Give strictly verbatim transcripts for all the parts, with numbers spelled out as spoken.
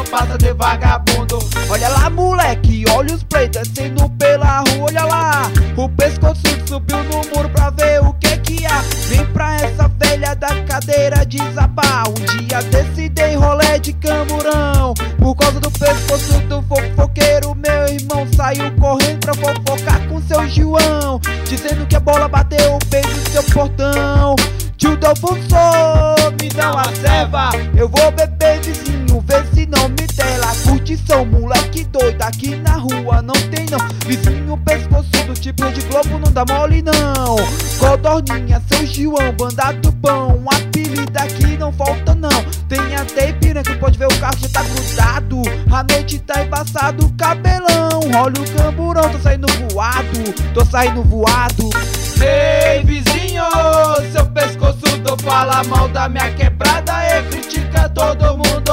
passa de vagabundo. Olha lá, moleque, olha os play descendo pela rua, olha lá. O pescoço subiu no muro pra ver o que que há. Vem pra essa velha da cadeira desabar. Um dia desse dei rolê de camburão por causa do pescoço do fofoqueiro. Meu irmão saiu correndo pra fofocar com seu João, dizendo que a bola bateu bem no seu portão. Tio Delfonso, me dá uma ceva, eu vou beber vizinho, vê se não me tela. Curtição, moleque doido, aqui na rua não tem não. Vizinho pescoçudo, tipo de Globo, não dá mole não. Codorninha, seu João, banda do pão, um apelido aqui não falta não. Tem até Ipiranga, que pode ver o carro já tá grudado. A noite tá embaçado, cabelão. Olha o camburão, tô saindo voado, tô saindo voado. Ei vizinho, seu pescoçudo fala mal da minha quebrada e critica todo mundo.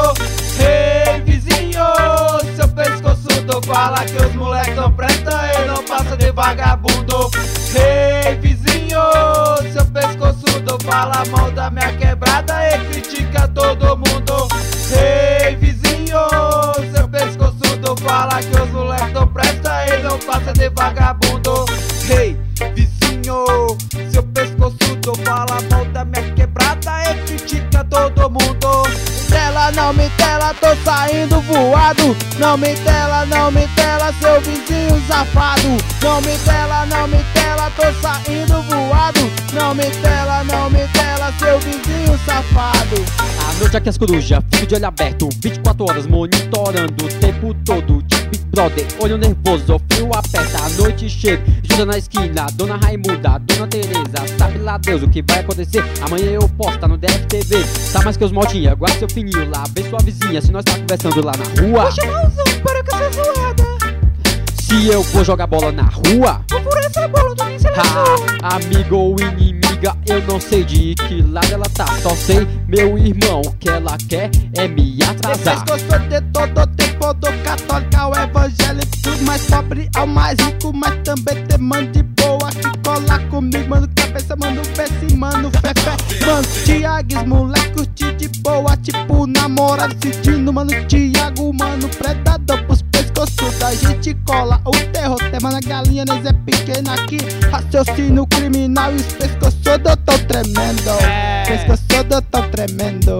Ei vizinho, seu pescoçudo fala que os moleques não prestam e não passa de vagabundo. Ei vizinho, seu pescoçudo fala mal da minha quebrada e critica todo mundo. Ei vizinho, seu pescoçudo fala que os moleques não prestam e não passa de vagabundo. Ei vizinho, seu pescoçudo fala mal da minha quebrada e critica todo mundo. Tela, não me tela, tô saindo voado. Não me tela, não me tela, seu vizinho safado. Não me tela, não me tela, tô saindo voado. Não me tela, não me tela, seu vizinho safado. À noite aqui as corujas, fico de olho aberto, vinte e quatro horas monitorando o tempo todo. De Big Brother, olho nervoso, frio aperta. A noite chega, ajuda na esquina, Dona Raimunda, Dona Tereza. Sabe lá Deus o que vai acontecer, amanhã eu posto, tá no D F T V. Tá mais que os motinha, guarda seu fininho lá, vê sua vizinha, se nós tá conversando lá na rua. Poxa, mãozão, para com essa zoada. Se eu vou jogar bola na rua, vou furar essa bola, tu nem seleção. Ah, amigo ou inimiga, eu não sei de que lado ela tá. Só sei, meu irmão, o que ela quer é me atrasar. Depois que eu sou de todo tempo, do católico ao evangélico, tudo mais pobre ao mais rico, mas também tem mano de boa que cola comigo, mano, cabeça, mano, vê mano, fé, fé. Mano, Thiago, moleque, curte de boa, tipo namorado, sentindo, mano, Thiago, mano, predador pros pescoçudos. A gente cola o terror, tema na galinha, nós é pequeno aqui, raciocínio criminal e os pescoçudos tão tremendo. É. Pescoçudos tão tremendo.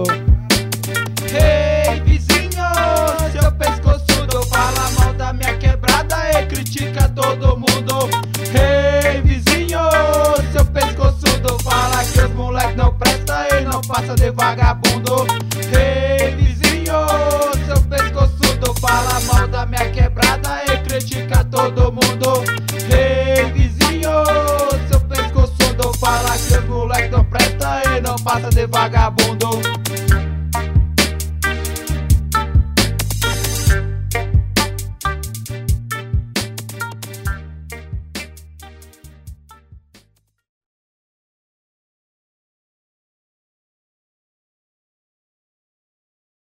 Ei vizinho, seu pescoçudo fala mal da minha quebrada e critica todo mundo. Ei vizinho, seu pescoçudo fala que os moleques não prestam e não passa de vagabundo. Ei vizinho, seu pescoçudo fala mal da minha quebrada e critica todo mundo. Ei vizinho, seu pescoçudo fala que os moleques não prestam e não passa de vagabundo.